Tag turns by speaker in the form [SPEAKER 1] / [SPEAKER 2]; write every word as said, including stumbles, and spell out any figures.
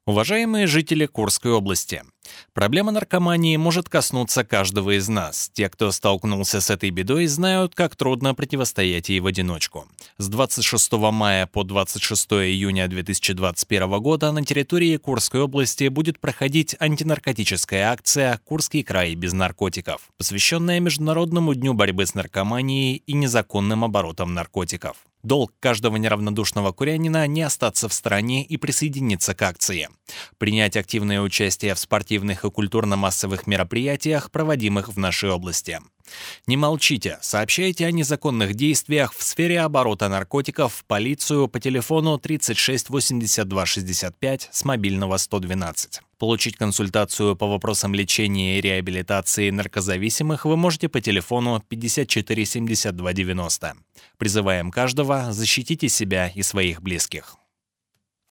[SPEAKER 1] Уважаемые жители Курской области, проблема наркомании может коснуться каждого из нас. Те, кто столкнулся с этой бедой, знают, как трудно противостоять ей в одиночку. С двадцать шестого мая по двадцать шестое июня две тысячи двадцать первого года на территории Курской области будет проходить антинаркотическая акция «Курский край без наркотиков», посвященная Международному дню борьбы с наркоманией и незаконным оборотом наркотиков. Долг каждого неравнодушного курянина не остаться в стороне и присоединиться к акции. Принять активное участие в спортивных и культурно-массовых мероприятиях, проводимых в нашей области. Не молчите, сообщайте о незаконных действиях в сфере оборота наркотиков в полицию по телефону тридцать шесть восемьдесят два шестьдесят пять с мобильного сто двенадцать. Получить консультацию по вопросам лечения и реабилитации наркозависимых вы можете по телефону пятьдесят четыре семьдесят два девяносто. Призываем каждого: защитите себя и своих близких.